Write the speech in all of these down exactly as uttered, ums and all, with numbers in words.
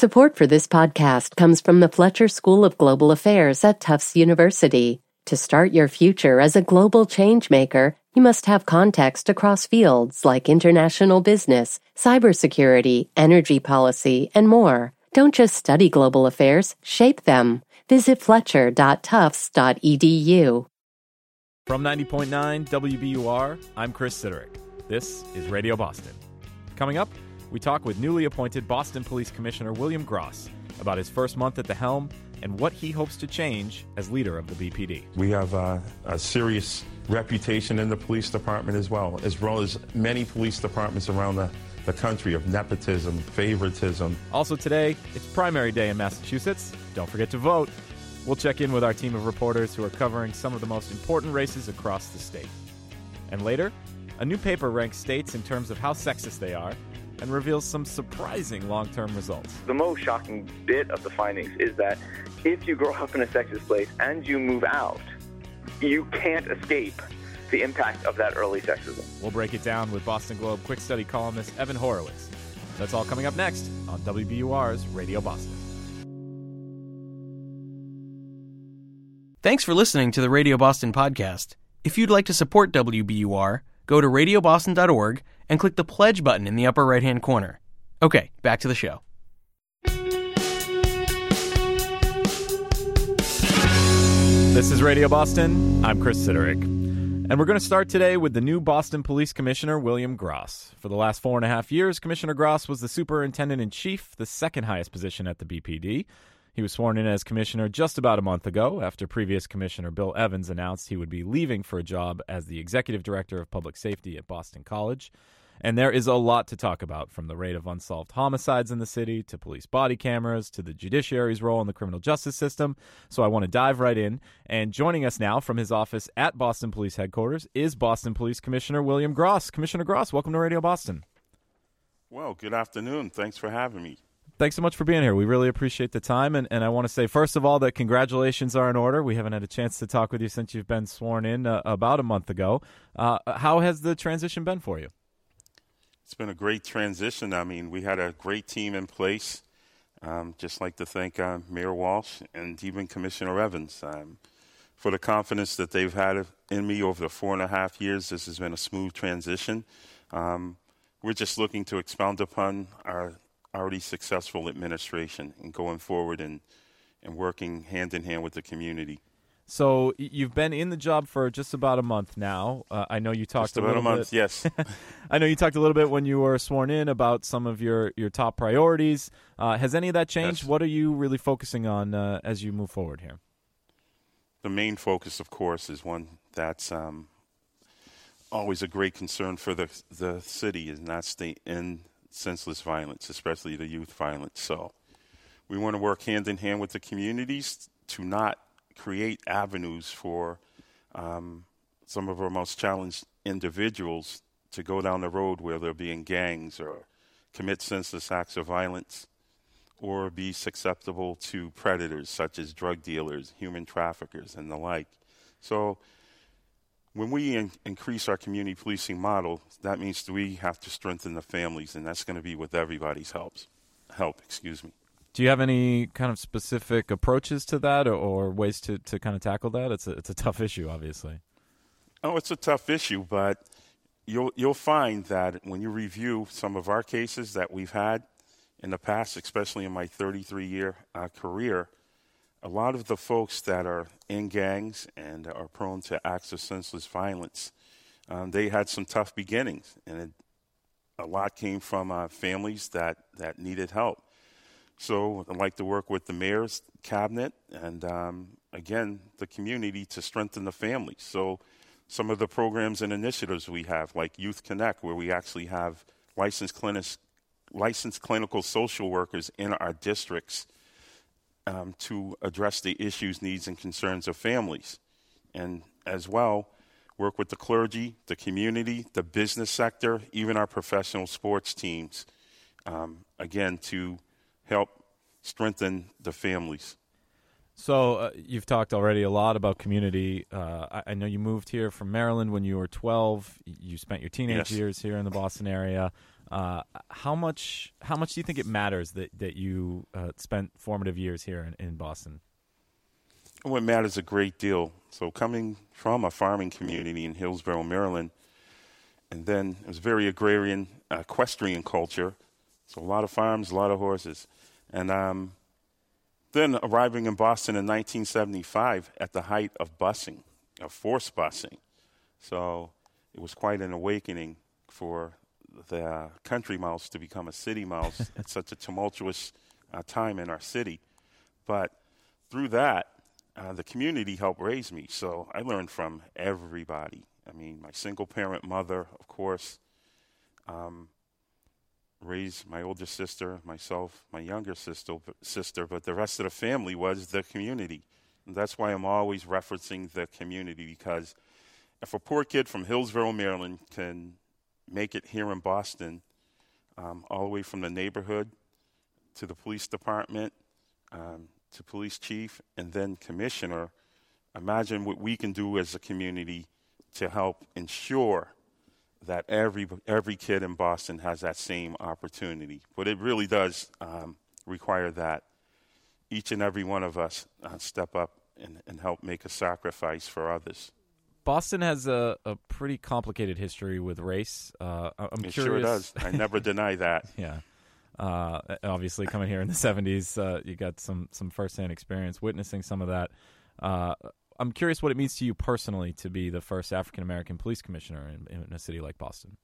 Support for this podcast comes from the Fletcher School of Global Affairs at Tufts University. To start your future as a global changemaker, you must have context across fields like international business, cybersecurity, energy policy, and more. Don't just study global affairs, shape them. Visit fletcher dot tufts dot e d u. From ninety point nine W B U R, I'm Chris Siderick. This is Radio Boston. Coming up, we talk with newly appointed Boston Police Commissioner William Gross about his first month at the helm and what he hopes to change as leader of the B P D. We have uh, a serious reputation in the police department as well, as well as many police departments around the, the country of nepotism, favoritism. Also today, it's primary day in Massachusetts. Don't forget to vote. We'll check in with our team of reporters who are covering some of the most important races across the state. And later, a new paper ranks states in terms of how sexist they are and reveals some surprising long-term results. The most shocking bit of the findings is that if you grow up in a sexist place and you move out, you can't escape the impact of that early sexism. We'll break it down with Boston Globe quick study columnist Evan Horowitz. That's all coming up next on W B U R's Radio Boston. Thanks for listening to the Radio Boston podcast. If you'd like to support W B U R, go to radio boston dot org and click the pledge button in the upper right-hand corner. Okay, back to the show. This is Radio Boston. I'm Chris Siderick. And we're going to start today with the new Boston Police Commissioner, William Gross. For the last four and a half years, Commissioner Gross was the Superintendent-in-Chief, the second highest position at the B P D. He was sworn in as commissioner just about a month ago after previous Commissioner Bill Evans announced he would be leaving for a job as the Executive Director of Public Safety at Boston College. And there is a lot to talk about, from the rate of unsolved homicides in the city to police body cameras to the judiciary's role in the criminal justice system. So I want to dive right in. And joining us now from his office at Boston Police Headquarters is Boston Police Commissioner William Gross. Commissioner Gross, welcome to Radio Boston. Well, good afternoon. Thanks for having me. Thanks so much for being here. We really appreciate the time. And, and I want to say, first of all, that congratulations are in order. We haven't had a chance to talk with you since you've been sworn in uh, about a month ago. Uh, how has the transition been for you? It's been a great transition. I mean, we had a great team in place. Um, just like to thank uh, Mayor Walsh and even Commissioner Evans um, for the confidence that they've had in me over the four and a half years. This has been a smooth transition. Um, we're just looking to expound upon our already successful administration and going forward and, and working hand in hand with the community. So you've been in the job for just about a month now. Uh, I know you talked just a about little a month, bit. Yes. I know you talked a little bit when you were sworn in about some of your, your top priorities. Uh, has any of that changed? Yes. What are you really focusing on uh, as you move forward here? The main focus, of course, is one that's um, always a great concern for the the city, and that's the end senseless violence, especially the youth violence. So we want to work hand in hand with the communities to not create avenues for um, some of our most challenged individuals to go down the road where they'll be in gangs or commit senseless acts of violence or be susceptible to predators such as drug dealers, human traffickers, and the like. So when we in- increase our community policing model, that means that we have to strengthen the families, and that's going to be with everybody's helps. help. Excuse me. Do you have any kind of specific approaches to that or, or ways to, to kind of tackle that? It's a, it's a tough issue, obviously. Oh, it's a tough issue, but you'll you'll find that when you review some of our cases that we've had in the past, especially in my thirty-three-year uh, career, a lot of the folks that are in gangs and are prone to acts of senseless violence, um, they had some tough beginnings, and it, a lot came from uh, families that, that needed help. So I'd like to work with the mayor's cabinet and, um, again, the community to strengthen the families. So some of the programs and initiatives we have, like Youth Connect, where we actually have licensed, clinic, licensed clinical social workers in our districts Um, to address the issues, needs, and concerns of families. And as well, work with the clergy, the community, the business sector, even our professional sports teams, um, again, to help strengthen the families. So uh, you've talked already a lot about community. Uh, I, I know you moved here from Maryland when you were twelve. You spent your teenage Yes. years here in the Boston area. Uh, how much how much do you think it matters that that you uh, spent formative years here in, in Boston? Well, it matters a great deal. So coming from a farming community in Hillsborough, Maryland, and then it was very agrarian, uh, equestrian culture. So a lot of farms, a lot of horses. And um, then arriving in Boston in nineteen seventy-five at the height of busing, of forced busing. So it was quite an awakening for the uh, country mouse to become a city mouse at such a tumultuous uh, time in our city. But through that, uh, the community helped raise me. So I learned from everybody. I mean, my single-parent mother, of course, um, raised my older sister, myself, my younger sister, sister, but the rest of the family was the community. And that's why I'm always referencing the community, because if a poor kid from Hillsborough, Maryland can make it here in Boston, um, all the way from the neighborhood to the police department, um, to police chief, and then commissioner, imagine what we can do as a community to help ensure that every every kid in Boston has that same opportunity. But it really does um, require that each and every one of us uh, step up and, and help make a sacrifice for others. Boston has a, a pretty complicated history with race. Uh, I'm it curious. Sure does. I never deny that. Yeah. Uh, obviously, coming here in the seventies, uh, you got some, some firsthand experience witnessing some of that. Uh, I'm curious what it means to you personally to be the first African-American police commissioner in, in a city like Boston.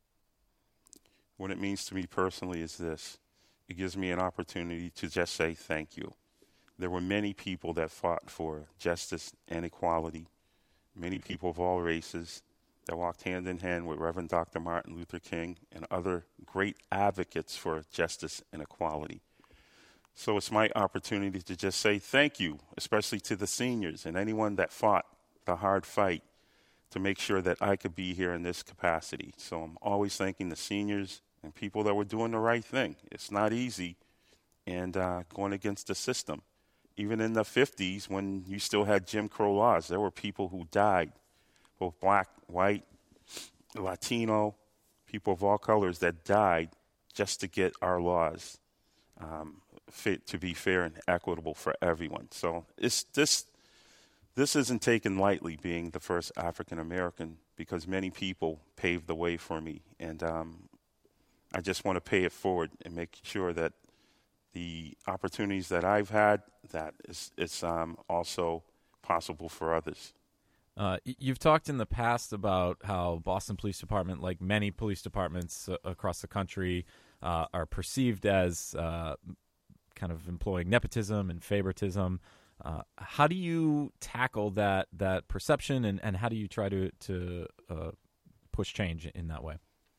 What it means to me personally is this. It gives me an opportunity to just say thank you. There were many people that fought for justice and equality, many people of all races that walked hand in hand with Reverend Doctor Martin Luther King and other great advocates for justice and equality. So it's my opportunity to just say thank you, especially to the seniors and anyone that fought the hard fight to make sure that I could be here in this capacity. So I'm always thanking the seniors and people that were doing the right thing. It's not easy, and uh, going against the system. Even in the fifties, when you still had Jim Crow laws, there were people who died, both black, white, Latino, people of all colors that died just to get our laws um, fit to be fair and equitable for everyone. So it's this this isn't taken lightly, being the first African American, because many people paved the way for me, and um, I just want to pay it forward and make sure that the opportunities that I've had, that is it's um, also possible for others. Uh, you've talked in the past about how Boston Police Department, like many police departments uh, across the country, uh, are perceived as uh, kind of employing nepotism and favoritism. Uh, how do you tackle that that perception, and, and how do you try to, to uh, push change in that way?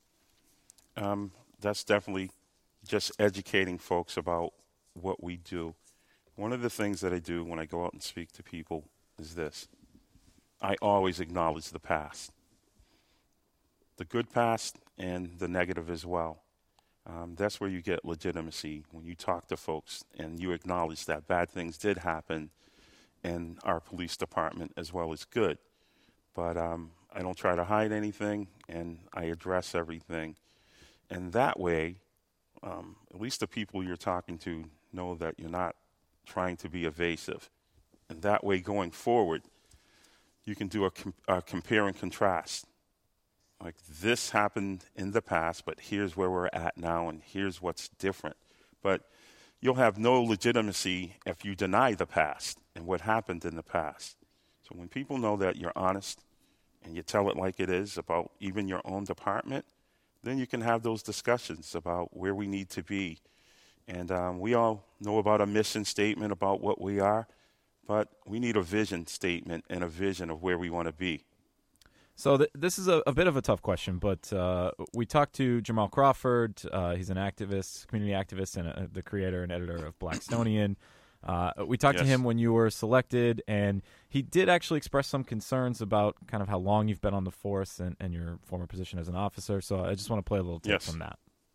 Um, that's definitely just educating folks about what we do. One of the things that I do when I go out and speak to people is this. I always acknowledge the past, the good past and the negative as well. Um, that's where you get legitimacy, when you talk to folks and you acknowledge that bad things did happen in our police department as well as good. But um, I don't try to hide anything, and I address everything. And that way, um, at least the people you're talking to know that you're not trying to be evasive. And that way, going forward, you can do a, com- a compare and contrast. Like, this happened in the past, but here's where we're at now, and here's what's different. But you'll have no legitimacy if you deny the past and what happened in the past. So when people know that you're honest and you tell it like it is about even your own department, then you can have those discussions about where we need to be. And um, we all know about a mission statement about what we are, but we need a vision statement and a vision of where we want to be. So th- this is a, a bit of a tough question, but uh, we talked to Jamal Crawford. Uh, he's an activist, community activist, and a, the creator and editor of Blackstonian. Uh, we talked yes. to him when you were selected, and he did actually express some concerns about kind of how long you've been on the force and, and your former position as an officer. So I just want to play a little tape yes. from that.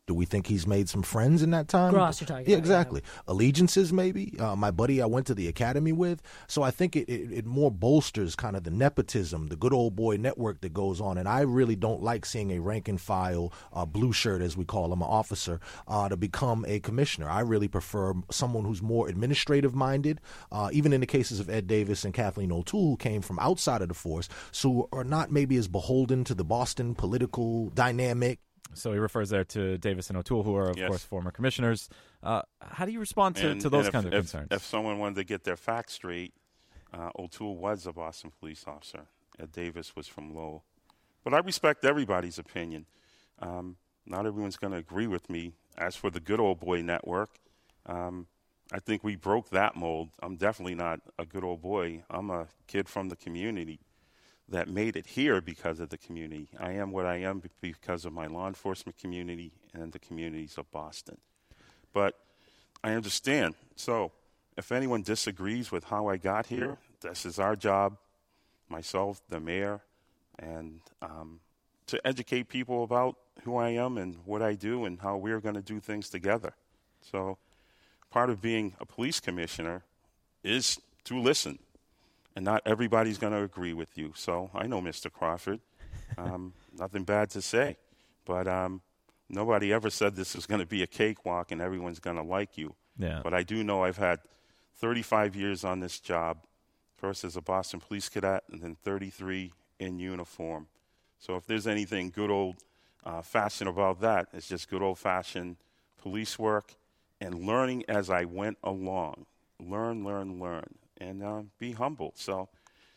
Do we think he's made some friends in that time? Gross, you're talking yeah, about. Exactly. Yeah. Allegiances, maybe. Uh, my buddy I went to the academy with. So I think it, it, it more bolsters kind of the nepotism, the good old boy network that goes on. And I really don't like seeing a rank and file, uh, blue shirt, as we call him, an officer, uh, to become a commissioner. I really prefer someone who's more administrative minded, uh, even in the cases of Ed Davis and Kathleen O'Toole, who came from outside of the force, so are not maybe as beholden to the Boston political dynamic. So he refers there to Davis and O'Toole, who are, of yes. course, former commissioners. Uh, how do you respond to, and, to those and kinds if, of if, concerns? If someone wanted to get their facts straight, uh, O'Toole was a Boston police officer. Ed Davis was from Lowell. But I respect everybody's opinion. Um, not everyone's going to agree with me. As for the good old boy network, um, I think we broke that mold. I'm definitely not a good old boy. I'm a kid from the community that made it here because of the community. I am what I am because of my law enforcement community and the communities of Boston. But I understand. So if anyone disagrees with how I got here, this is our job, myself, the mayor, and um, to educate people about who I am and what I do and how we're going to do things together. So part of being a police commissioner is to listen. And not everybody's going to agree with you. So I know Mister Crawford. Um, nothing bad to say. But um, nobody ever said this is going to be a cakewalk and everyone's going to like you. Yeah. But I do know I've had thirty-five years on this job, first as a Boston police cadet and then thirty-three in uniform. So if there's anything good old uh, fashioned about that, it's just good old-fashioned police work and learning as I went along. Learn, learn, learn. And uh, be humble. So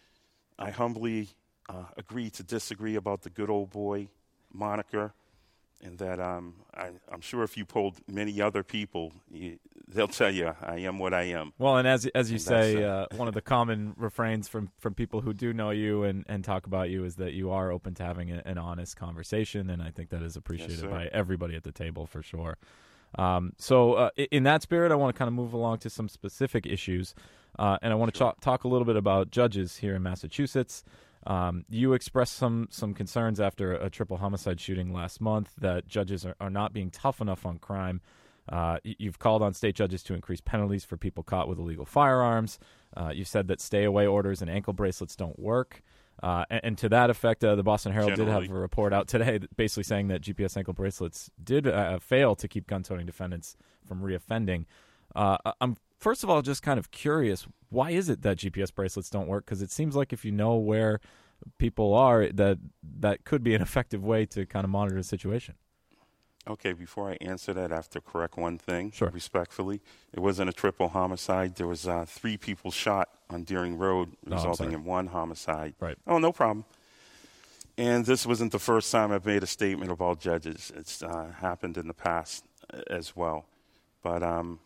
I humbly uh, agree to disagree about the good old boy moniker, and that um, I, I'm sure if you polled many other people, you, they'll tell you I am what I am. Well, and as as you and say, uh, uh, one of the common refrains from, from people who do know you and, and talk about you is that you are open to having a, an honest conversation, and I think that is appreciated Yes, by everybody at the table for sure. Um, so uh, in that spirit, I want to kind of move along to some specific issues. Uh, and I want to Sure. ch- talk a little bit about judges here in Massachusetts. Um, you expressed some some concerns after a triple homicide shooting last month that judges are, are not being tough enough on crime. Uh, you've called on state judges to increase penalties for people caught with illegal firearms. Uh, you said that stay-away orders and ankle bracelets don't work. Uh, and, and to that effect, uh, the Boston Herald Generally. did have a report out today basically saying that G P S ankle bracelets did uh, fail to keep gun-toting defendants from reoffending. Uh, I'm first of all just kind of curious, why is it that G P S bracelets don't work? Because it seems like if you know where people are, that that could be an effective way to kind of monitor the situation. Okay, before I answer that, I have to correct one thing, Sure. respectfully. It wasn't a triple homicide. There was uh, three people shot on Deering Road, Oh, I'm resulting sorry. in one homicide. Right. Oh, no problem. And this wasn't the first time I've made a statement about judges. It's uh, happened in the past uh, as well. But um,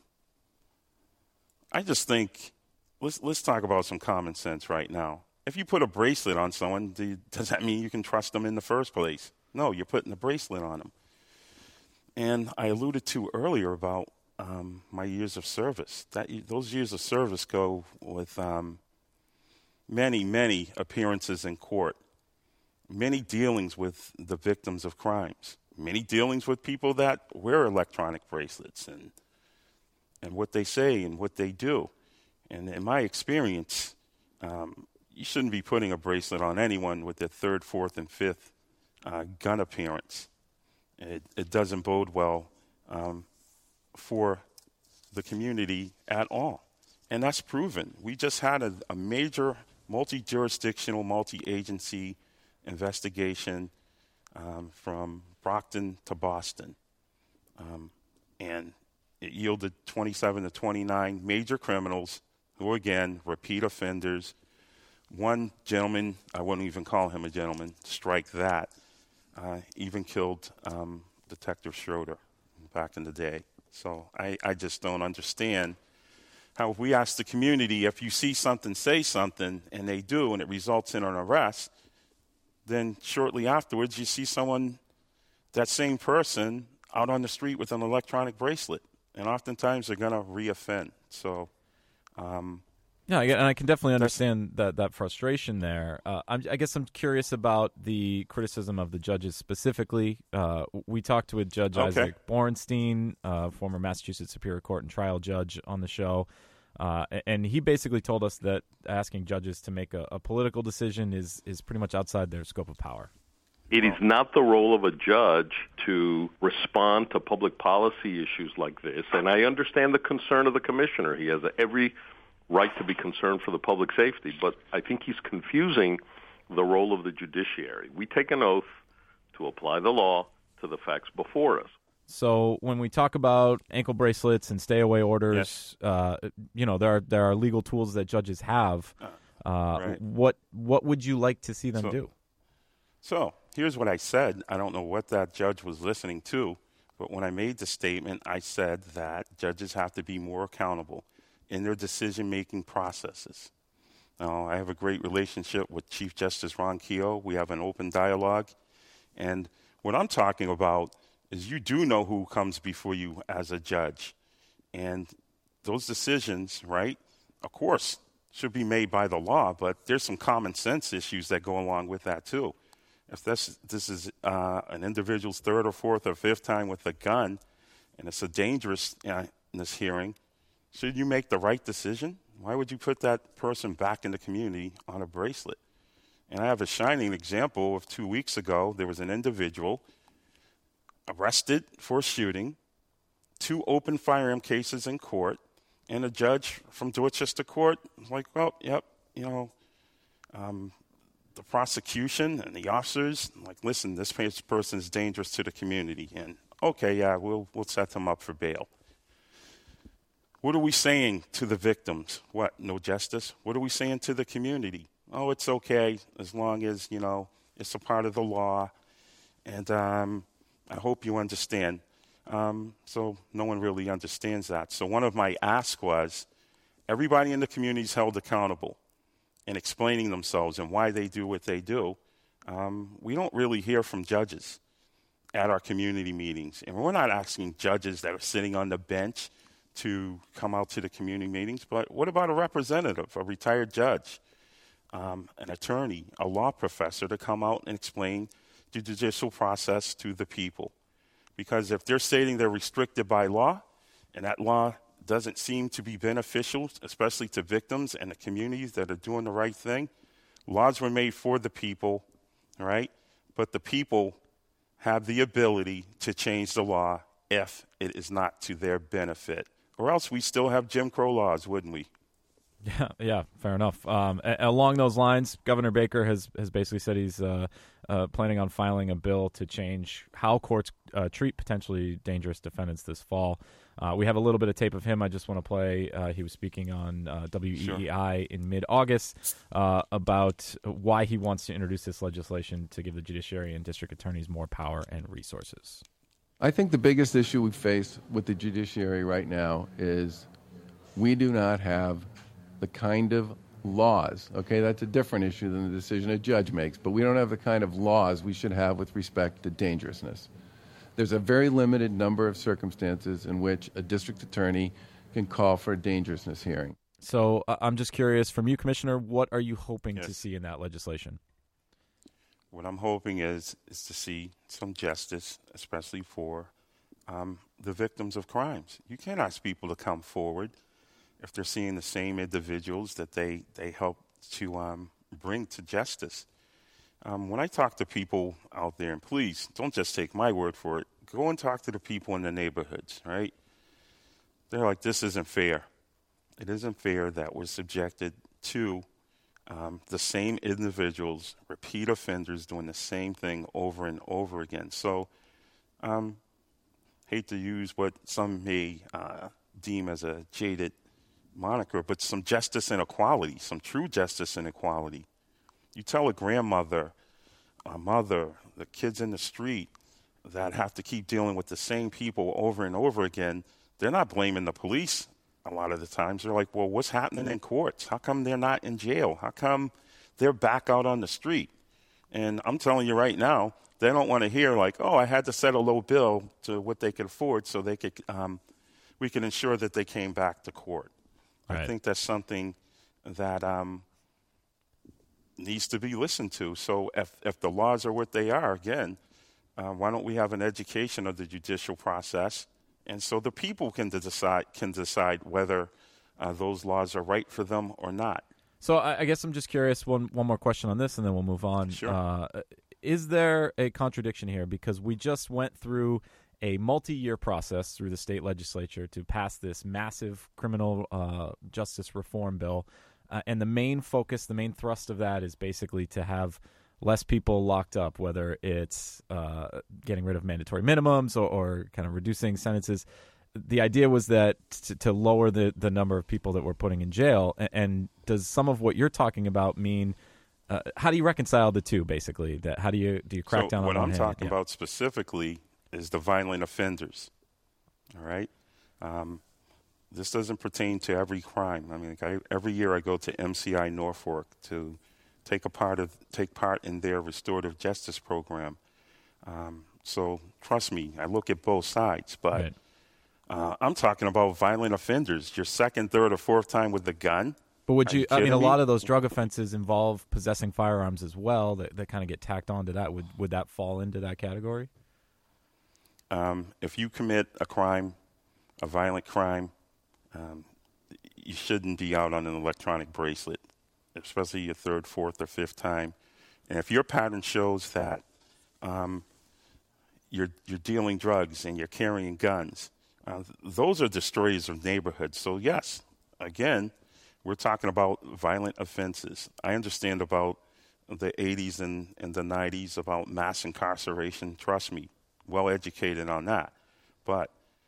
I just think let's let's talk about some common sense right now. If you put a bracelet on someone, do you, does that mean you can trust them in the first place? No, you're putting a bracelet on them. And I alluded to earlier about um, my years of service. That those years of service go with um, many, many appearances in court, many dealings with the victims of crimes, many dealings with people that wear electronic bracelets and and what they say and what they do. And in my experience, um, you shouldn't be putting a bracelet on anyone with their third, fourth, and fifth uh, gun appearance. It, it doesn't bode well um, for the community at all. And that's proven. We just had a, a major multi-jurisdictional, multi-agency investigation um, from Brockton to Boston. Um, and it yielded twenty-seven to twenty-nine major criminals who, again, repeat offenders. One gentleman, I wouldn't even call him a gentleman, strike that, uh, even killed um, Detective Schroeder back in the day. So I, I just don't understand how if we ask the community, if you see something, say something, and they do, and it results in an arrest, then shortly afterwards you see someone, that same person, out on the street with an electronic bracelet. And oftentimes they're going to reoffend. So, um, Yeah, and I can definitely understand that, that frustration there. Uh, I'm, I guess I'm curious about the criticism of the judges specifically. Uh, we talked with Judge okay. Isaac Borenstein, uh, former Massachusetts Superior Court and trial judge, on the show, uh, and he basically told us that asking judges to make a, a political decision is, is pretty much outside their scope of power. It is not the role of a judge to respond to public policy issues like this, and I understand the concern of the commissioner. He has every right to be concerned for the public safety, but I think he's confusing the role of the judiciary. We take an oath to apply the law to the facts before us. So when we talk about ankle bracelets and stay-away orders, yes. uh, you know, there are there are legal tools that judges have. Uh, right. What what would you like to see them so, do? So here's what I said. I don't know what that judge was listening to, but when I made the statement, I said that judges have to be more accountable in their decision-making processes. Now, I have a great relationship with Chief Justice Ron Keogh. We have an open dialogue. And what I'm talking about is you do know who comes before you as a judge. And those decisions, right, of course, should be made by the law, but there's some common sense issues that go along with that, too. If this, this is uh, an individual's third or fourth or fifth time with a gun, and it's a dangerous uh, in this hearing, should you make the right decision? Why would you put that person back in the community on a bracelet? And I have a shining example of two weeks ago. There was an individual arrested for a shooting, two open firearm cases in court, and a judge from Dorchester Court was like, well, yep, you know, um, the prosecution and the officers, like, listen, this person is dangerous to the community. And, okay, yeah, we'll we'll set them up for bail. What are we saying to the victims? What, no justice? What are we saying to the community? Oh, it's okay as long as, you know, it's a part of the law. And um, I hope you understand. Um, so no one really understands that. So one of my asks was everybody in the community is held accountable in explaining themselves and why they do what they do. Um, we don't really hear from judges at our community meetings. And we're not asking judges that are sitting on the bench to come out to the community meetings, but what about a representative, a retired judge, um, an attorney, a law professor to come out and explain the judicial process to the people? Because if they're stating they're restricted by law, and that law doesn't seem to be beneficial, especially to victims and the communities that are doing the right thing, laws were made for the people, right? But the people have the ability to change the law if it is not to their benefit. Or else we still have Jim Crow laws, wouldn't we? Yeah, yeah, fair enough. Um, a- along those lines, Governor Baker has, has basically said he's uh, uh, planning on filing a bill to change how courts uh, treat potentially dangerous defendants this fall. Uh, we have a little bit of tape of him I just want to play. Uh, he was speaking on uh, W E E I sure. in mid-August uh, about why he wants to introduce this legislation to give the judiciary and district attorneys more power and resources. I think the biggest issue we face with the judiciary right now is we do not have the kind of laws, okay, that's a different issue than the decision a judge makes, but we don't have the kind of laws we should have with respect to dangerousness. There's a very limited number of circumstances in which a district attorney can call for a dangerousness hearing. So uh, I'm just curious, from you, Commissioner, what are you hoping yes. to see in that legislation? What I'm hoping is is to see some justice, especially for um, the victims of crimes. You can't ask people to come forward if they're seeing the same individuals that they, they help to um, bring to justice. Um, when I talk to people out there, and please don't just take my word for it, go and talk to the people in the neighborhoods, right? They're like, this isn't fair. It isn't fair that we're subjected to Um, the same individuals, repeat offenders, doing the same thing over and over again. So, um, hate to use what some may uh, deem as a jaded moniker, but some justice and equality, some true justice and equality. You tell a grandmother, a mother, the kids in the street that have to keep dealing with the same people over and over again, they're not blaming the police. A lot of the times they're like, well, what's happening in courts? How come they're not in jail? How come they're back out on the street? And I'm telling you right now, they don't want to hear like, oh, I had to set a low bill to what they could afford so they could, um, we can ensure that they came back to court. Right. I think that's something that um, needs to be listened to. So if, if the laws are what they are, again, uh, why don't we have an education of the judicial process, and so the people can decide can decide whether uh, those laws are right for them or not. So I, I guess I'm just curious, one one more question on this, and then we'll move on. Sure. Uh, is there a contradiction here? Because we just went through a multi-year process through the state legislature to pass this massive criminal uh, justice reform bill. Uh, and the main focus, the main thrust of that is basically to have less people locked up, whether it's uh, getting rid of mandatory minimums or, or kind of reducing sentences. The idea was that to, to lower the, the number of people that we're putting in jail. And, and does some of what you're talking about mean, uh, how do you reconcile the two, basically? That How do you do you crack so down on what one I'm hand? talking Yeah. about specifically is the violent offenders, all right? Um, this doesn't pertain to every crime. I mean, I, every year I go to M C I Norfolk to take a part of take part in their restorative justice program. Um, so trust me, I look at both sides, but Right. uh, I'm talking about violent offenders. Your second, third, or fourth time with the gun. But would Are you, you I mean, a kidding lot me? of those drug offenses involve possessing firearms as well that, that kind of get tacked onto that. Would would that fall into that category? Um, if you commit a crime, a violent crime, um, you shouldn't be out on an electronic bracelet, especially your third, fourth, or fifth time. And if your pattern shows that um, you're you're dealing drugs and you're carrying guns, uh, those are destroyers of neighborhoods. So yes, again, we're talking about violent offenses. I understand about the eighties and, and the nineties about mass incarceration. Trust me, well educated on that. But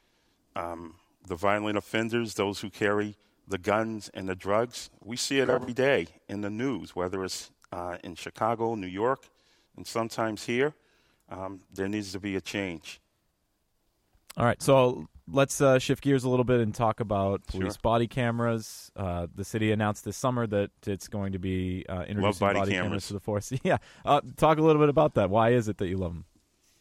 um, the violent offenders, those who carry the guns and the drugs, we see it every day in the news, whether it's uh, in Chicago, New York, and sometimes here. Um, there needs to be a change. All right, so let's uh, shift gears a little bit and talk about police Sure. body cameras. Uh, the city announced this summer that it's going to be uh, introducing body body cameras. cameras to the force. Yeah, uh, talk a little bit about that. Why is it that you love them?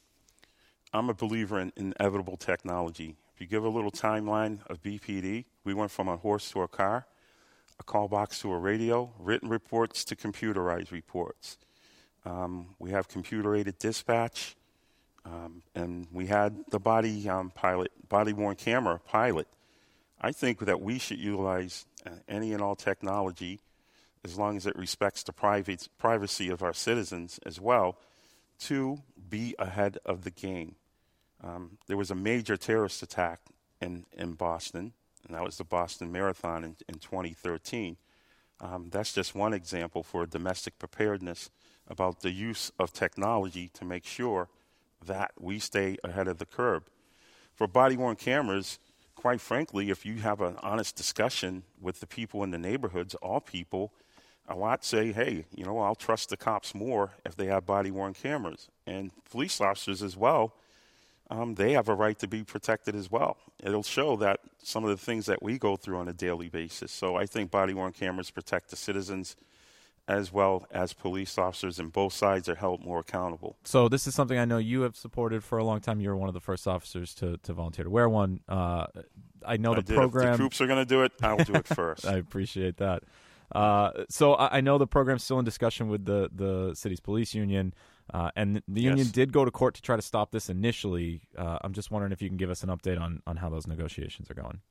I'm a believer in inevitable technology. If you give a little timeline of B P D, we went from a horse to a car, a call box to a radio, written reports to computerized reports. Um, we have computer-aided dispatch, um, and we had the body um, pilot, body-worn camera pilot. I think that we should utilize uh, any and all technology as long as it respects the private, privacy of our citizens as well to be ahead of the game. Um, there was a major terrorist attack in, in Boston, and that was the Boston Marathon in, in twenty thirteen. Um, that's just one example for domestic preparedness about the use of technology to make sure that we stay ahead of the curve. For body-worn cameras, quite frankly, if you have an honest discussion with the people in the neighborhoods, all people, a lot say, hey, you know, I'll trust the cops more if they have body-worn cameras. And police officers as well, um, they have a right to be protected as well. It'll show that some of the things that we go through on a daily basis. So I think body-worn cameras protect the citizens as well as police officers, and both sides are held more accountable. So this is something I know you have supported for a long time. You were one of the first officers to, to volunteer to wear one. Uh, I know I the did. program. If the troops are going to do it, I'll do it first. I appreciate that. Uh, so I, I know the program's still in discussion with the, the city's police union, uh, and the union Yes. did go to court to try to stop this initially. Uh, I'm just wondering if you can give us an update on, on how those negotiations are going.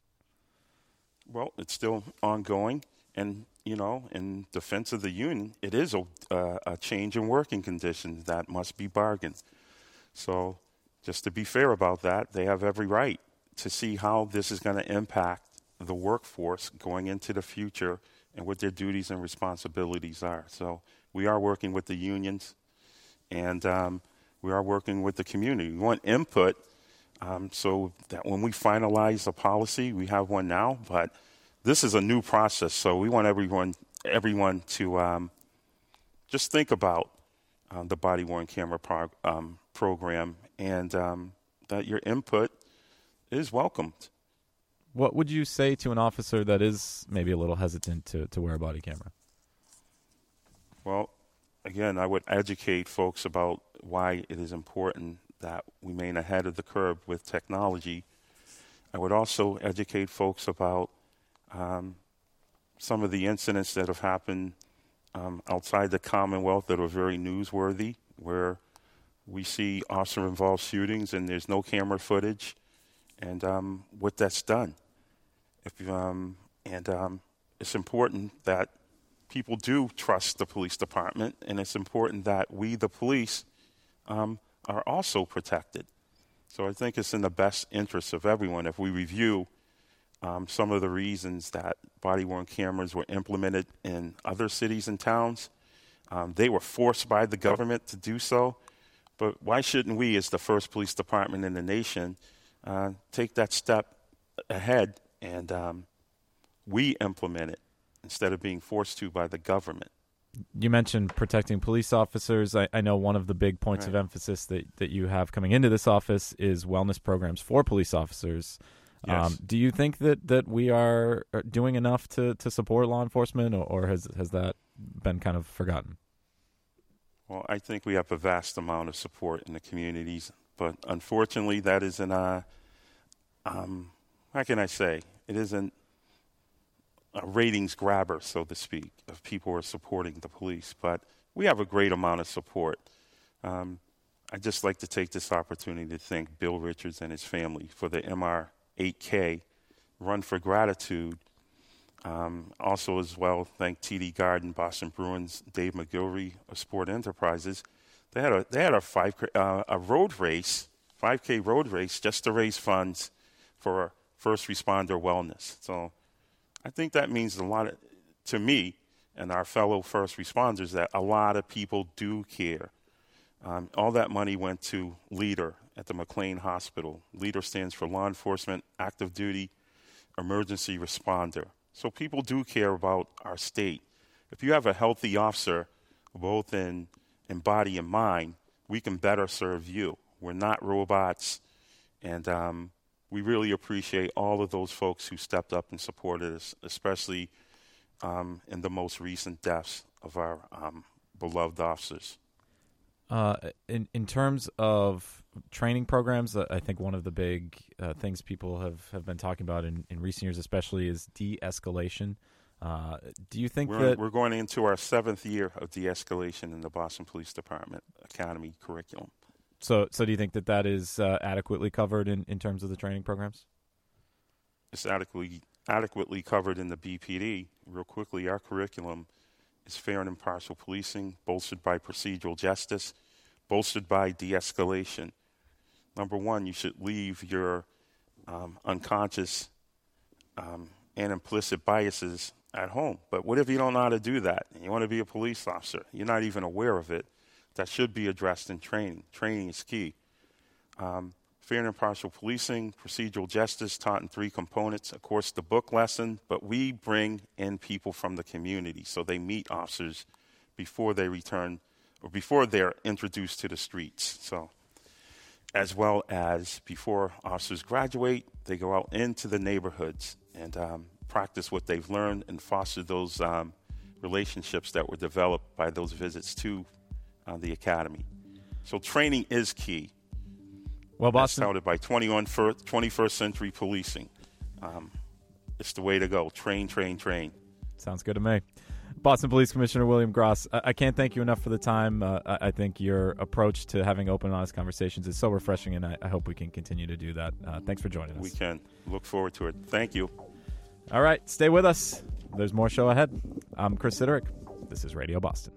Well, it's still ongoing, and, you know, in defense of the union, it is a, uh, a change in working conditions that must be bargained. So just to be fair about that, they have every right to see how this is going to impact the workforce going into the future and what their duties and responsibilities are. So we are working with the unions, and um, we are working with the community. We want input um, so that when we finalize a policy, we have one now, but this is a new process, so we want everyone everyone to um, just think about um, the body-worn camera prog- um, program, and um, that your input is welcomed. What would you say to an officer that is maybe a little hesitant to, to wear a body camera? Well, again, I would educate folks about why it is important that we remain ahead of the curve with technology. I would also educate folks about um, some of the incidents that have happened um, outside the Commonwealth that are very newsworthy, where we see officer-involved shootings and there's no camera footage, and um, what that's done. If um, and um, it's important that people do trust the police department, and it's important that we, the police, um, are also protected. So I think it's in the best interest of everyone if we review um, some of the reasons that body-worn cameras were implemented in other cities and towns. Um, they were forced by the government to do so, but why shouldn't we, as the first police department in the nation, uh, take that step ahead and um, we implement it instead of being forced to by the government? You mentioned protecting police officers. I, I know one of the big points right. of emphasis that, that you have coming into this office is wellness programs for police officers. Yes. Um, do you think that, that we are doing enough to, to support law enforcement, or, or has has that been kind of forgotten? Well, I think we have a vast amount of support in the communities, but unfortunately that isn't, a, um, how can I say, it isn't a ratings grabber, so to speak, of people who are supporting the police. But we have a great amount of support. Um, I'd just like to take this opportunity to thank Bill Richards and his family for the M R eight K Run for Gratitude. Um, also, as well, thank T D Garden, Boston Bruins, Dave McGilvery of Sport Enterprises. They had a they had a five uh, a road race, five K road race, just to raise funds for first responder wellness. So I think that means a lot of, to me and our fellow first responders, that a lot of people do care. Um, all that money went to LEADER at the McLean Hospital. LEADER stands for Law Enforcement Active Duty Emergency Responder. So people do care about our state. If you have a healthy officer, both in, in body and mind, we can better serve you. We're not robots, and um, we really appreciate all of those folks who stepped up and supported us, especially um, in the most recent deaths of our um, beloved officers. Uh, in in terms of training programs, uh, I think one of the big uh, things people have, have been talking about in, in recent years especially is de-escalation. Uh, do you think we're, that... We're going into our seventh year of de-escalation in the Boston Police Department Academy curriculum. So so do you think that that is uh, adequately covered in, in terms of the training programs? It's adequately, adequately covered in the B P D. Real quickly, our curriculum is fair and impartial policing, bolstered by procedural justice, bolstered by de-escalation. Number one, you should leave your um, unconscious um, and implicit biases at home. But what if you don't know how to do that and you want to be a police officer? You're not even aware of it. That should be addressed in training. Training is key. Um, fair and impartial policing, procedural justice taught in three components. Of course, the book lesson, but we bring in people from the community so they meet officers before they return or before they're introduced to the streets. So, as well as before officers graduate, they go out into the neighborhoods and um, practice what they've learned and foster those um, relationships that were developed by those visits to uh, the academy. So training is key. Well, Boston, that's touted by twenty-first century policing. Um, it's the way to go. Train, train, train. Sounds good to me. Boston Police Commissioner William Gross, I, I can't thank you enough for the time. Uh, I, I think your approach to having open and honest conversations is so refreshing, and I, I hope we can continue to do that. Uh, thanks for joining us. We can. Look forward to it. Thank you. All right. Stay with us. There's more show ahead. I'm Chris Siderick. This is Radio Boston.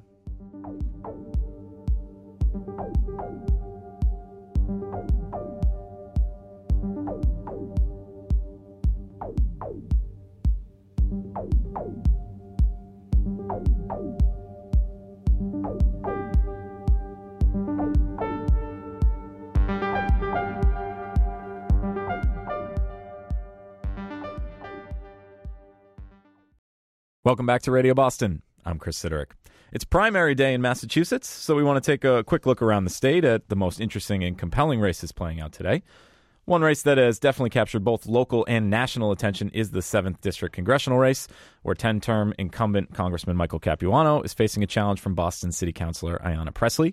Welcome back to Radio Boston. I'm Chris Siderick. It's primary day in Massachusetts, so we want to take a quick look around the state at the most interesting and compelling races playing out today. One race that has definitely captured both local and national attention is the seventh District congressional race, where ten-term incumbent Congressman Michael Capuano is facing a challenge from Boston City Councilor Ayanna Pressley.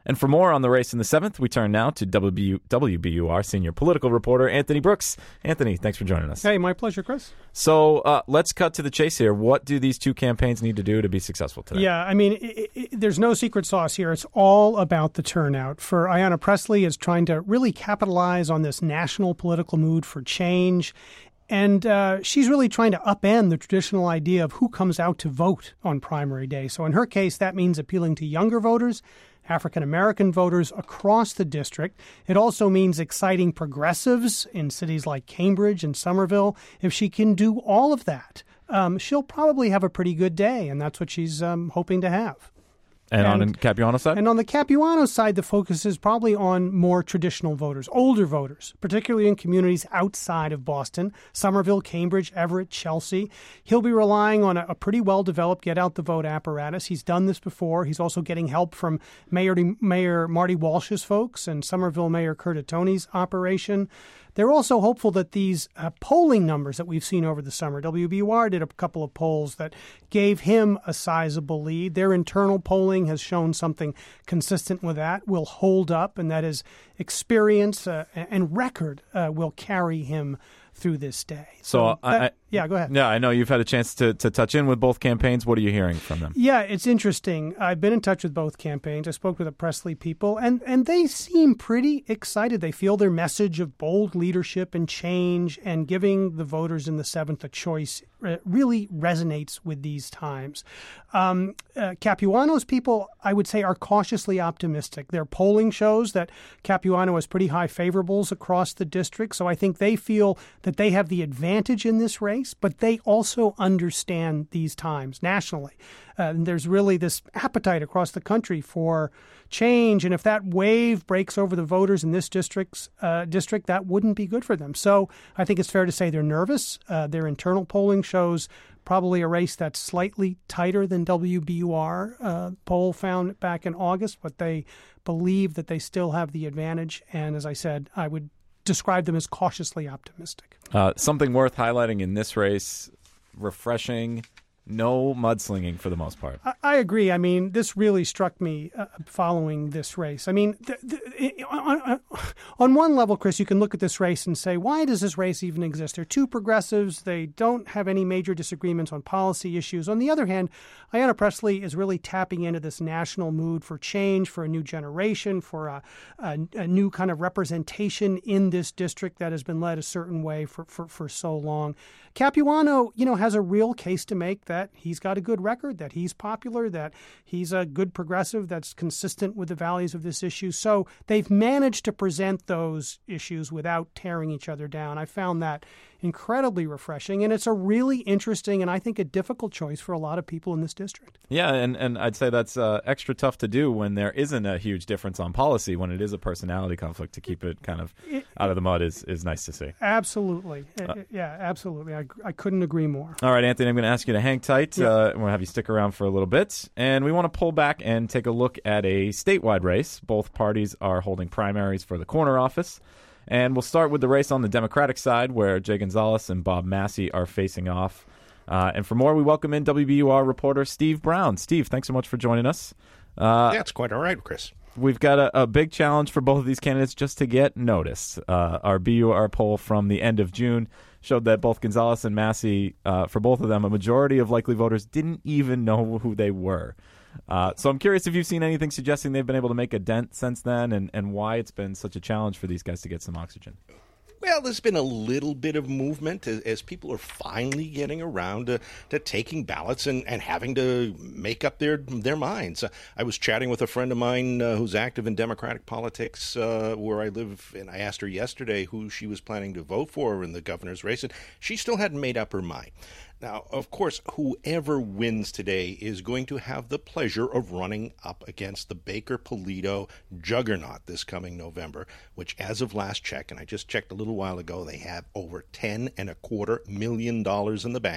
And for more on the race in the seventh, we turn now to W B U R senior political reporter Anthony Brooks. Anthony, thanks for joining us. Hey, my pleasure, Chris. So uh, let's cut to the chase here. What do these two campaigns need to do to be successful today? Yeah, I mean, it, it, there's no secret sauce here. It's all about the turnout. For Ayanna Pressley is trying to really capitalize on this national political mood for change. And uh, she's really trying to upend the traditional idea of who comes out to vote on primary day. So in her case, that means appealing to younger voters, African-American voters across the district. It also means exciting progressives in cities like Cambridge and Somerville. If she can do all of that, um, she'll probably have a pretty good day, and that's what she's um, hoping to have. And, and on the Capuano side? And on the Capuano side, the focus is probably on more traditional voters, older voters, particularly in communities outside of Boston, Somerville, Cambridge, Everett, Chelsea. He'll be relying on a, a pretty well-developed get-out-the-vote apparatus. He's done this before. He's also getting help from Mayor, Mayor Marty Walsh's folks and Somerville Mayor Curtatoni's operation. They're also hopeful that these uh, polling numbers that we've seen over the summer, W B U R did a couple of polls that gave him a sizable lead. Their internal polling has shown something consistent with that, will hold up, and that his experience uh, and record uh, will carry him through this day. So, So, uh, I, uh, yeah, go ahead. Yeah, I know you've had a chance to, to touch in with both campaigns. What are you hearing from them? Yeah, it's interesting. I've been in touch with both campaigns. I spoke with the Pressley people, and, and they seem pretty excited. They feel their message of bold leadership and change and giving the voters in the seventh a choice uh, really resonates with these times. Um, uh, Capuano's people, I would say, are cautiously optimistic. Their polling shows that Capuano has pretty high favorables across the district, so I think they feel that they have the advantage in this race, but they also understand these times nationally. Uh, and there's really this appetite across the country for change, and if that wave breaks over the voters in this district's uh, district, that wouldn't be good for them. So I think it's fair to say they're nervous. Uh, their internal polling shows probably a race that's slightly tighter than W B U R uh, poll found back in August, but they believe that they still have the advantage. And as I said, I would describe them as cautiously optimistic. Uh, something worth highlighting in this race, refreshing, no mudslinging for the most part. I, I agree. I mean, this really struck me uh, following this race. I mean, th- th- on, on one level, Chris, you can look at this race and say, why does this race even exist? They're two progressives. They don't have any major disagreements on policy issues. On the other hand, Ayanna Pressley is really tapping into this national mood for change, for a new generation, for a, a, a new kind of representation in this district that has been led a certain way for, for, for so long. Capuano, you know, has a real case to make that he's got a good record, that he's popular, that he's a good progressive that's consistent with the values of this issue. So they've managed to present those issues without tearing each other down. I found that incredibly refreshing, and it's a really interesting and I think a difficult choice for a lot of people in this district. Yeah, and, and I'd say that's uh, extra tough to do when there isn't a huge difference on policy. When it is a personality conflict, to keep it kind of it, out of the mud is, is nice to see. Absolutely. Uh, yeah, absolutely. I, I couldn't agree more. All right, Anthony, I'm going to ask you to hang tight. Yeah. Uh, we'll have you stick around for a little bit. And we want to pull back and take a look at a statewide race. Both parties are holding primaries for the corner office. And we'll start with the race on the Democratic side, where Jay Gonzalez and Bob Massey are facing off. Uh, and for more, we welcome in W B U R reporter Steve Brown. Steve, thanks so much for joining us. Uh, yeah, it's quite all right, Chris. We've got a, a big challenge for both of these candidates just to get noticed. Uh, our B U R poll from the end of June showed that both Gonzalez and Massey, uh, for both of them, a majority of likely voters didn't even know who they were. Uh, so I'm curious if you've seen anything suggesting they've been able to make a dent since then, and, and why it's been such a challenge for these guys to get some oxygen. Well, there's been a little bit of movement as, as people are finally getting around to, to taking ballots and, and having to make up their their minds. Uh, I was chatting with a friend of mine uh, who's active in Democratic politics uh, where I live, and I asked her yesterday who she was planning to vote for in the governor's race, and she still hadn't made up her mind. Now, of course, whoever wins today is going to have the pleasure of running up against the Baker-Polito juggernaut this coming November, which as of last check, and I just checked a little while ago, they have over ten and a quarter million dollars in the bank.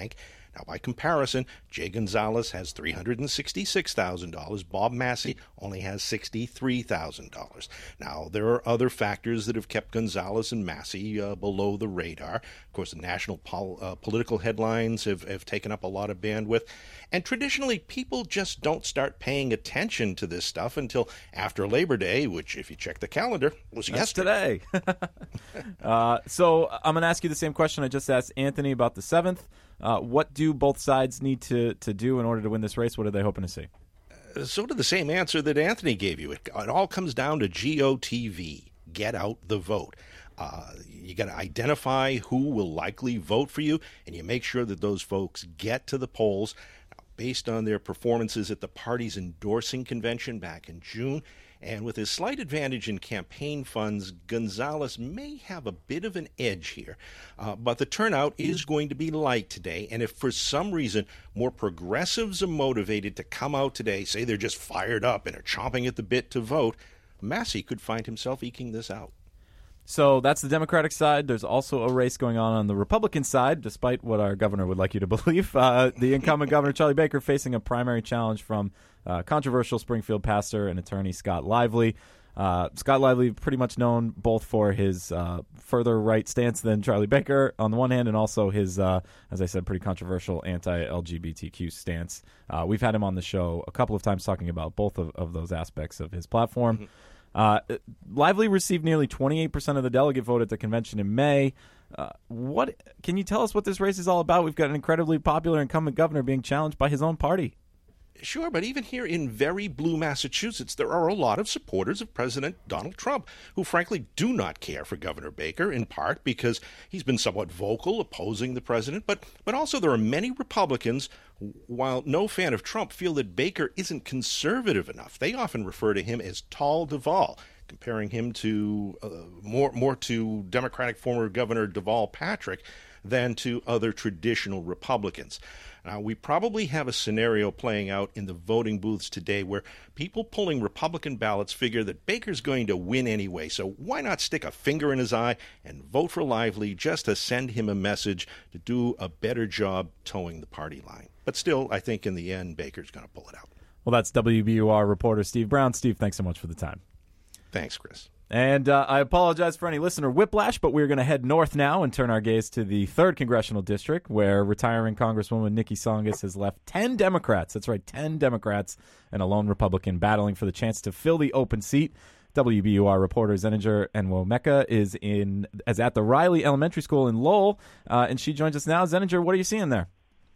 Now, by comparison, Jay Gonzalez has three hundred sixty-six thousand dollars. Bob Massey only has sixty-three thousand dollars. Now, there are other factors that have kept Gonzalez and Massey uh, below the radar. Of course, the national pol- uh, political headlines have, have taken up a lot of bandwidth. And traditionally, people just don't start paying attention to this stuff until after Labor Day, which, if you check the calendar, was That's yesterday. today. uh, so I'm going to ask you the same question I just asked Anthony about the seventh. Uh, what do both sides need to, to do in order to win this race? What are they hoping to see? Uh, sort of the same answer that Anthony gave you. It, it all comes down to G O T V, get out the vote. Uh, you got to identify who will likely vote for you, and you make sure that those folks get to the polls. Now, based on their performances at the party's endorsing convention back in June, and with his slight advantage in campaign funds, Gonzalez may have a bit of an edge here. Uh, but the turnout is going to be light today, and if for some reason more progressives are motivated to come out today, say they're just fired up and are chomping at the bit to vote, Massey could find himself eking this out. So that's the Democratic side. There's also a race going on on the Republican side, despite what our governor would like you to believe. Uh, the incumbent governor, Charlie Baker, facing a primary challenge from uh, controversial Springfield pastor and attorney Scott Lively. Uh, Scott Lively, pretty much known both for his uh, further right stance than Charlie Baker on the one hand, and also his, uh, as I said, pretty controversial anti-L G B T Q stance. Uh, we've had him on the show a couple of times talking about both of, of those aspects of his platform. Mm-hmm. Uh, Lively received nearly twenty-eight percent of the delegate vote at the convention in May. Uh, what can you tell us what this race is all about? We've got an incredibly popular incumbent governor being challenged by his own party. Sure, but even here in very blue Massachusetts, there are a lot of supporters of President Donald Trump who frankly do not care for Governor Baker, in part because he's been somewhat vocal opposing the president, but, but also there are many Republicans, while no fan of Trump, feel that Baker isn't conservative enough. They often refer to him as Tall Deval, comparing him to uh, more, more to Democratic former Governor Deval Patrick than to other traditional Republicans. Now, we probably have a scenario playing out in the voting booths today where people pulling Republican ballots figure that Baker's going to win anyway, so why not stick a finger in his eye and vote for Lively just to send him a message to do a better job towing the party line. But still, I think in the end, Baker's going to pull it out. Well, that's W B U R reporter Steve Brown. Steve, thanks so much for the time. Thanks, Chris. And uh, I apologize for any listener whiplash, but we're going to head north now and turn our gaze to the third Congressional District, where retiring Congresswoman Nikki Tsongas has left ten Democrats, that's right, ten Democrats, and a lone Republican battling for the chance to fill the open seat. W B U R reporter Zeninger Enwomeka is in as at the Riley Elementary School in Lowell, uh, and she joins us now. Zeninger, what are you seeing there?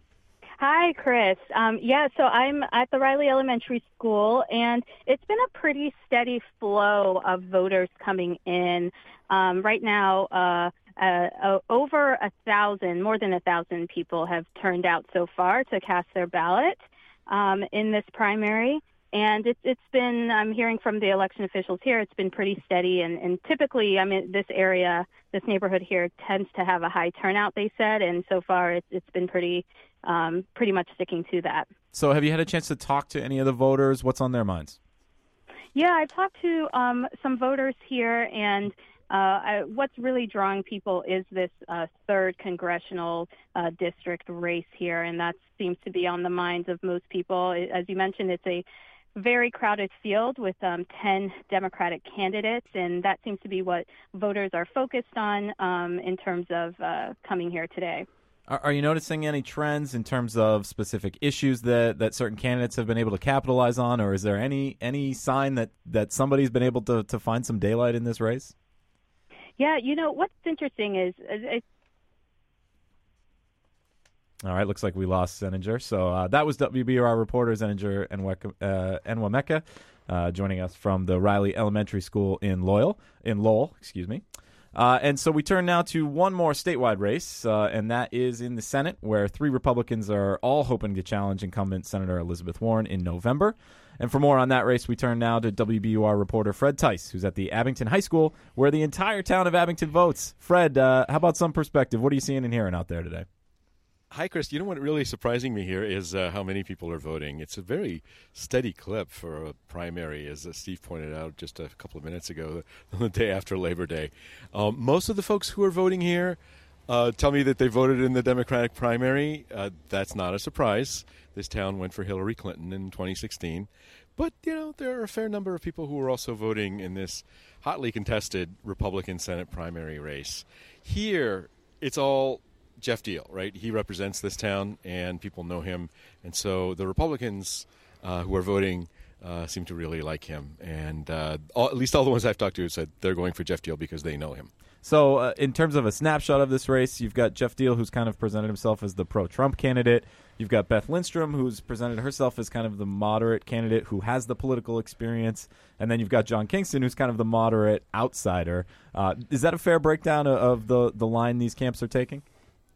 Hi, Chris. Um, yeah, so I'm at the Riley Elementary School, and it's been a pretty steady flow of voters coming in. Um, right now, uh, uh, uh, over a thousand, more than a thousand people have turned out so far to cast their ballot um, in this primary. And it's it's been, I'm hearing from the election officials here, it's been pretty steady. And, and typically, I mean, this area, this neighborhood here tends to have a high turnout, they said. And so far, it's it's been pretty um, pretty much sticking to that. So have you had a chance to talk to any of the voters? What's on their minds? Yeah, I've talked to um, some voters here, and uh, I, what's really drawing people is this uh, third congressional uh, district race here, and that seems to be on the minds of most people. As you mentioned, it's a very crowded field with um, ten Democratic candidates, and that seems to be what voters are focused on um, in terms of uh, coming here today. Are, are you noticing any trends in terms of specific issues that, that certain candidates have been able to capitalize on, or is there any any sign that, that somebody's been able to, to find some daylight in this race? Yeah, you know, what's interesting is it's All right, looks like we lost Zeninger. So uh, that was W B U R reporter Zeninger Enwomeka uh, joining us from the Riley Elementary School in Loyal, in Lowell, excuse me. Uh, and so we turn now to one more statewide race, uh, and that is in the Senate, where three Republicans are all hoping to challenge incumbent Senator Elizabeth Warren in November. And for more on that race, we turn now to W B U R reporter Fred Tice, who's at the Abington High School, where the entire town of Abington votes. Fred, uh, how about some perspective? What are you seeing and hearing out there today? Hi, Chris. You know what really surprising me here is uh, how many people are voting. It's a very steady clip for a primary, as uh, Steve pointed out just a couple of minutes ago, the day after Labor Day. Um, most of the folks who are voting here uh, tell me that they voted in the Democratic primary. Uh, that's not a surprise. This town went for Hillary Clinton in twenty sixteen. But, you know, there are a fair number of people who are also voting in this hotly contested Republican Senate primary race. Here, it's all Jeff Deal, right? He represents this town, and people know him. And so the Republicans uh, who are voting uh, seem to really like him. And uh, all, at least all the ones I've talked to said they're going for Jeff Deal because they know him. So uh, in terms of a snapshot of this race, you've got Jeff Deal, who's kind of presented himself as the pro-Trump candidate. You've got Beth Lindstrom, who's presented herself as kind of the moderate candidate who has the political experience. And then you've got John Kingston, who's kind of the moderate outsider. Uh, is that a fair breakdown of, of the, the line these camps are taking?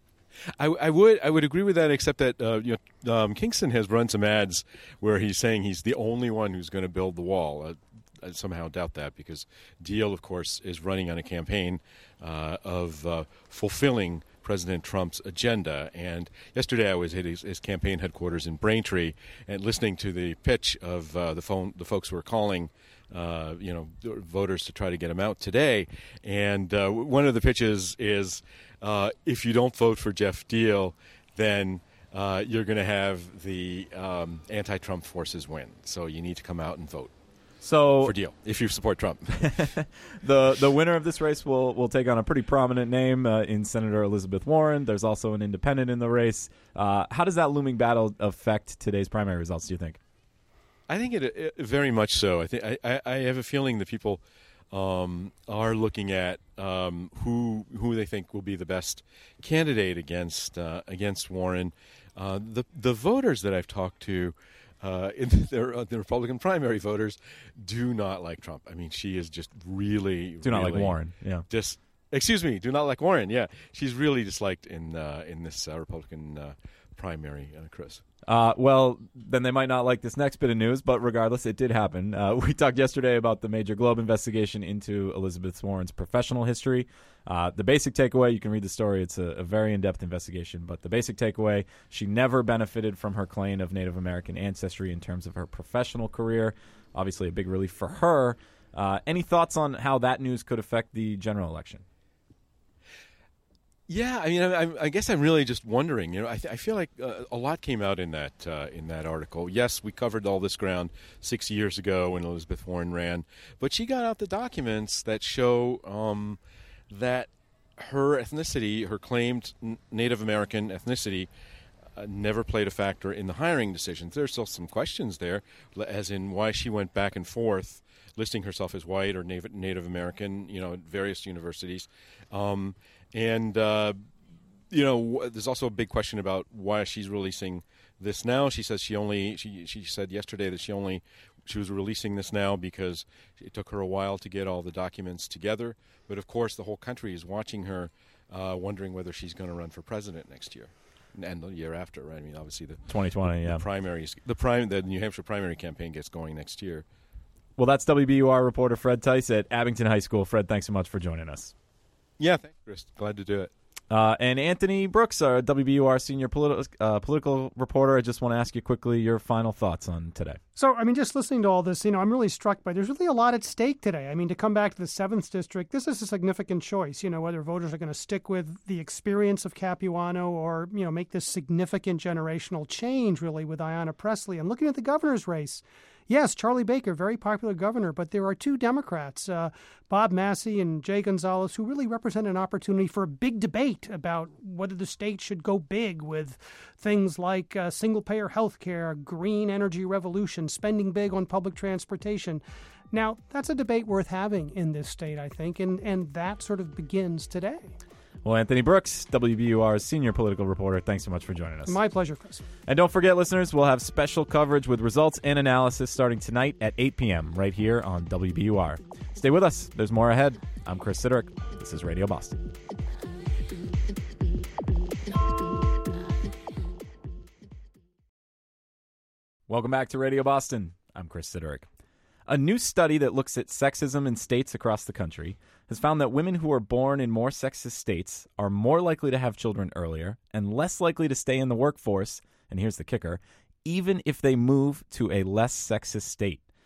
I, I would I would agree with that, except that uh, you know, um, Kingston has run some ads where he's saying he's the only one who's going to build the wall. Uh, I somehow doubt that because Deal, of course, is running on a campaign uh, of uh, fulfilling President Trump's agenda. And yesterday I was at his, his campaign headquarters in Braintree and listening to the pitch of uh, the phone, the folks who were calling, uh, you know, voters to try to get him out today. And uh, one of the pitches is, uh, if you don't vote for Jeff Deal, then uh, you're going to have the um, anti-Trump forces win. So you need to come out and vote. So for Deal, if you support Trump. the the winner of this race will will take on a pretty prominent name uh, in Senator Elizabeth Warren. There's also an independent in the race. Uh, how does that looming battle affect today's primary results, do you think? I think it, it very much so. I think I, I have a feeling that people um, are looking at um, who who they think will be the best candidate against uh, against Warren. Uh, the the voters that I've talked to. Uh, in the, uh, the Republican primary voters do not like Trump. I mean, she is just really do not really like Warren. Yeah. Just excuse me, do not like Warren. Yeah, she's really disliked in uh, in this uh, Republican uh, primary, uh, Chris. Uh, well, then they might not like this next bit of news, but regardless, it did happen. Uh, we talked yesterday about the Major Globe investigation into Elizabeth Warren's professional history. Uh, the basic takeaway, you can read the story. It's a, a very in-depth investigation, but the basic takeaway, she never benefited from her claim of Native American ancestry in terms of her professional career. Obviously, a big relief for her. Uh, any thoughts on how that news could affect the general election? Yeah, I mean, I, I guess I'm really just wondering. You know, I, th- I feel like uh, a lot came out in that uh, in that article. Yes, we covered all this ground six years ago when Elizabeth Warren ran, but she got out the documents that show um, that her ethnicity, her claimed Native American ethnicity, uh, never played a factor in the hiring decisions. There's still some questions there, as in why she went back and forth listing herself as white or Native, Native American, you know, at various universities. Um, and, uh, you know, there's also a big question about why she's releasing this now. She says she only, she, she said yesterday that she only, she was releasing this now because it took her a while to get all the documents together. But, of course, the whole country is watching her, uh, wondering whether she's going to run for president next year. And the year after, right? I mean, obviously the twenty twenty, the yeah. primaries, the prime, the New Hampshire primary campaign gets going next year. Well, that's W B U R reporter Fred Tice at Abington High School. Fred, thanks so much for joining us. Yeah, thanks, Chris. Glad to do it. Uh, and Anthony Brooks, our W B U R senior politi- uh, political reporter, I just want to ask you quickly your final thoughts on today. So, I mean, just listening to all this, you know, I'm really struck by there's really a lot at stake today. I mean, to come back to the seventh District, this is a significant choice, you know, whether voters are going to stick with the experience of Capuano or, you know, make this significant generational change, really, with Ayanna Pressley. And looking at the governor's race, yes, Charlie Baker, very popular governor, but there are two Democrats, uh, Bob Massey and Jay Gonzalez, who really represent an opportunity for a big debate about whether the state should go big with things like uh, single-payer health care, green energy revolution, spending big on public transportation. Now, that's a debate worth having in this state, I think, and, and that sort of begins today. Well, Anthony Brooks, W B U R's senior political reporter, thanks so much for joining us. My pleasure, Chris. And don't forget, listeners, we'll have special coverage with results and analysis starting tonight at eight p.m. right here on W B U R. Stay with us. There's more ahead. I'm Chris Siderick. This is Radio Boston. Welcome back to Radio Boston. I'm Chris Siderick. A new study that looks at sexism in states across the country has found that women who are born in more sexist states are more likely to have children earlier and less likely to stay in the workforce, and here's the kicker, even if they move to a less sexist state.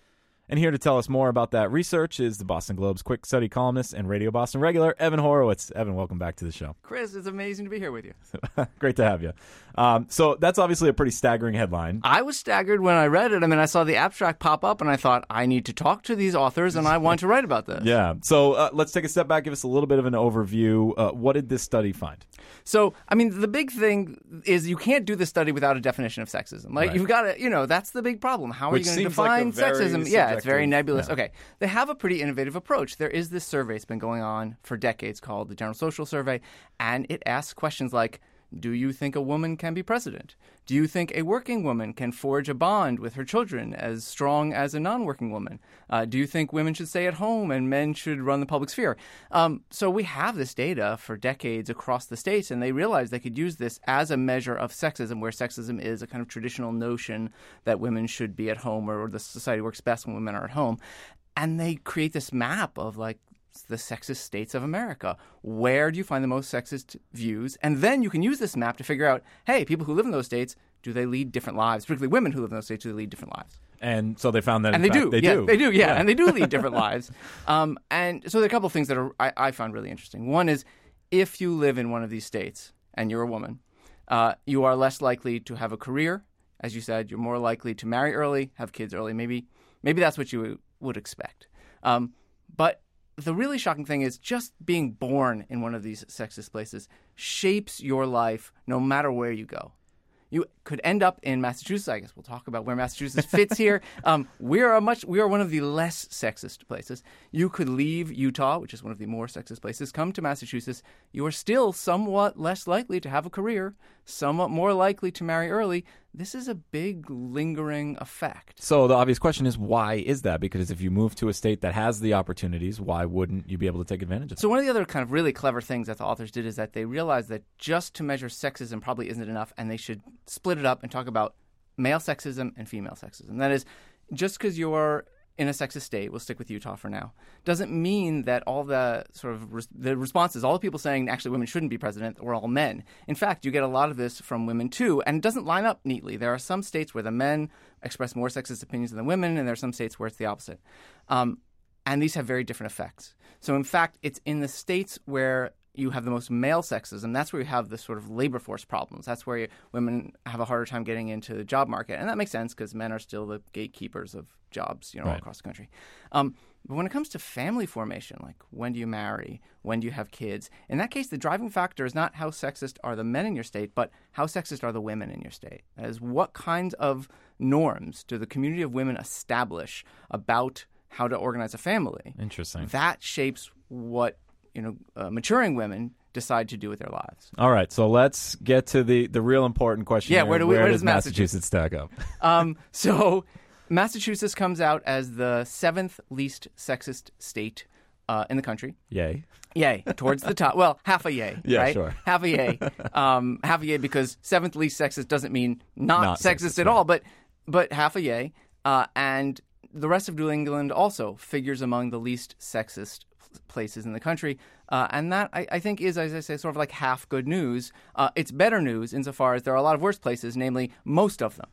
And here to tell us more about that research is the Boston Globe's quick study columnist and Radio Boston regular, Evan Horowitz. Evan, welcome back to the show. Chris, it's amazing to be here with you. Great to have you. Um, so that's obviously a pretty staggering headline. I was staggered when I read it. I mean, I saw the abstract pop up, and I thought, I need to talk to these authors, and I want to write about this. Yeah. So uh, let's take a step back, give us a little bit of an overview. Uh, what did this study find? So, I mean, the big thing is you can't do this study without a definition of sexism. Like, Right. you've got to, you know, that's the big problem. How are Which you going to seems like define a very sexism? Yeah, it's very subjective- nebulous. yeah. Okay. They have a pretty innovative approach. There is this survey that's been going on for decades called the General Social Survey, and it asks questions like, do you think a woman can be president? Do you think a working woman can forge a bond with her children as strong as a non-working woman? Uh, do you think women should stay at home and men should run the public sphere? Um, so we have this data for decades across the states, and they realized they could use this as a measure of sexism, where sexism is a kind of traditional notion that women should be at home, or the society works best when women are at home. And they create this map of, like, the sexist states of America. Where do you find the most sexist views? And then you can use this map to figure out, hey, people who live in those states, do they lead different lives? Particularly women who live in those states, do they lead different lives? And so they found that, And in they fact, do. They yeah, do. They do, yeah. Yeah. And they do lead different lives. Um, and so there are a couple of things that are, I, I found really interesting. One is, if you live in one of these states and you're a woman, uh, you are less likely to have a career. As you said, you're more likely to marry early, have kids early. Maybe, maybe that's what you would expect. Um, but the really shocking thing is just being born in one of these sexist places shapes your life no matter where you go. You could end up in Massachusetts. I guess we'll talk about where Massachusetts fits here. Um, we are a much we are one of the less sexist places. You could leave Utah, which is one of the more sexist places, come to Massachusetts. You are still somewhat less likely to have a career, somewhat more likely to marry early. This is a big lingering effect. So the obvious question is, why is that? Because if you move to a state that has the opportunities, why wouldn't you be able to take advantage of it? So one of the other kind of really clever things that the authors did is that they realized that just to measure sexism probably isn't enough, and they should split it up and talk about male sexism and female sexism. That is, just because you're in a sexist state, we'll stick with Utah for now, doesn't mean that all the sort of res- the responses, all the people saying actually women shouldn't be president, were all men. In fact, you get a lot of this from women too, and it doesn't line up neatly. There are some states where the men express more sexist opinions than the women, and there are some states where it's the opposite. Um, and these have very different effects. So in fact, it's in the states where you have the most male sexism, that's where you have the sort of labor force problems. That's where you, women have a harder time getting into the job market. And that makes sense because men are still the gatekeepers of jobs, you know, all Right. across the country. Um, but when it comes to family formation, like when do you marry, when do you have kids, in that case, the driving factor is not how sexist are the men in your state, but how sexist are the women in your state. That is, what kinds of norms do the community of women establish about how to organize a family? Interesting. That shapes what you know, uh, maturing women decide to do with their lives. All right, so let's get to the, the real important question. Yeah, here. where do we- where where does does Massachusetts stack up? Um, so Massachusetts comes out as the seventh least sexist state uh, in the country. Yay. Yay, towards the top. Well, half a yay, Yeah, right? sure. Half a yay. Um, half a yay because seventh least sexist doesn't mean not, Not sexist, sexist, at right. all, but but half a yay. Uh, and the rest of New England also figures among the least sexist places in the country. Uh, and that, I, I think, is, as I say, sort of like half good news. Uh, it's better news insofar as there are a lot of worse places, namely most of them.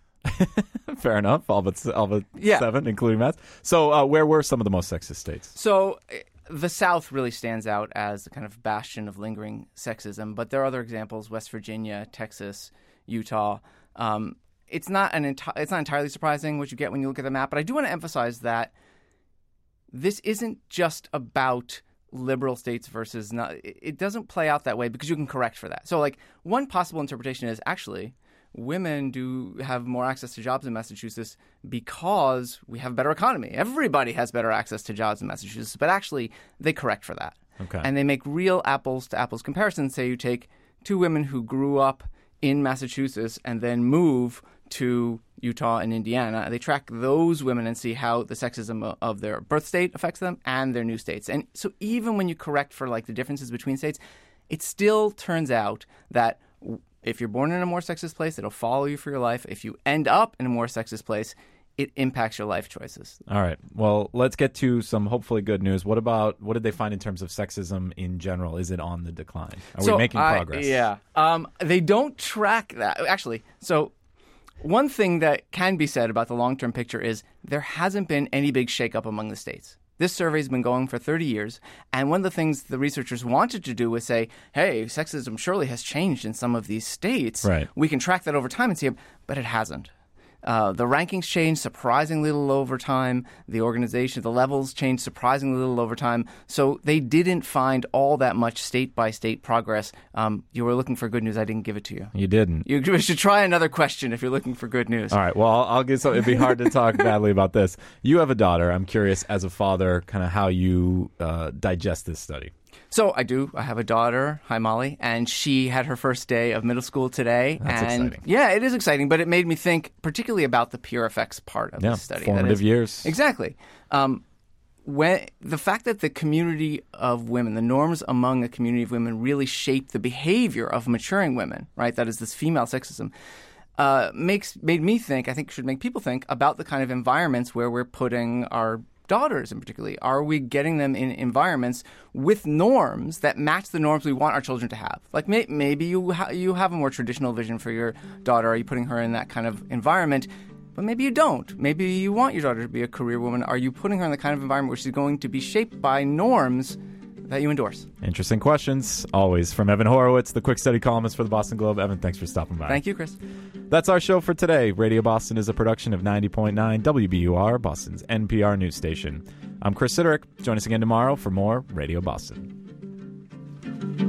Fair enough. All but, all but Yeah. seven, including Mass. So uh, where were some of the most sexist states? So eh, the South really stands out as a kind of bastion of lingering sexism, but there are other examples: West Virginia, Texas, Utah. Um, it's not an enti- it's not entirely surprising what you get when you look at the map, but I do want to emphasize that this isn't just about liberal states versus not. It it doesn't play out that way because you can correct for that. So, like, one possible interpretation is actually women do have more access to jobs in Massachusetts because we have a better economy. Everybody has better access to jobs in Massachusetts, but actually they correct for that. Okay. And they make real apples to apples comparisons. Say you take two women who grew up in Massachusetts and then move to Utah and Indiana. They track those women and see how the sexism of their birth state affects them and their new states. And so even when you correct for like the differences between states, it still turns out that if you're born in a more sexist place, it'll follow you for your life. If you end up in a more sexist place, it impacts your life choices. All right. Well, let's get to some hopefully good news. What about, what did they find in terms of sexism in general? Is it on the decline? Are so we making I- progress? Yeah. Um, they don't track that. Actually, so One thing that can be said about the long-term picture is there hasn't been any big shakeup among the states. This survey has been going for thirty years, and one of the things the researchers wanted to do was say, hey, sexism surely has changed in some of these states. Right. We can track that over time and see it, but it hasn't. Uh, the rankings changed surprisingly little over time. The organization, the levels changed surprisingly little over time. So they didn't find all that much state-by-state progress. Um, you were looking for good news. I didn't give it to you. You didn't. You should try another question if you're looking for good news. All right. Well, I'll, I'll get some. It'd be hard to talk badly about this. You have a daughter. I'm curious, as a father, kind of how you uh, digest this study. So I do. I have a daughter. Hi, Molly. And she had her first day of middle school today. That's and exciting. Yeah, it is exciting, but it made me think particularly about the peer effects part of yeah, the study. Formative that is, years. Exactly. Um, when the fact that the community of women, the norms among a community of women really shape the behavior of maturing women, right? That is this female sexism. Uh, makes made me think, I think should make people think about the kind of environments where we're putting our daughters in particular. Are we getting them in environments with norms that match the norms we want our children to have? Like may, maybe you ha- you have a more traditional vision for your daughter. Are you putting her in that kind of environment? But maybe you don't. Maybe you want your daughter to be a career woman. Are you putting her in the kind of environment which is going to be shaped by norms that you endorse? Interesting questions, always. From Evan Horowitz, the quick study columnist for the Boston Globe. Evan, thanks for stopping by. Thank you, Chris. That's our show for today. Radio Boston is a production of ninety point nine W B U R, Boston's N P R news station. I'm Chris Siderick. Join us again tomorrow for more Radio Boston.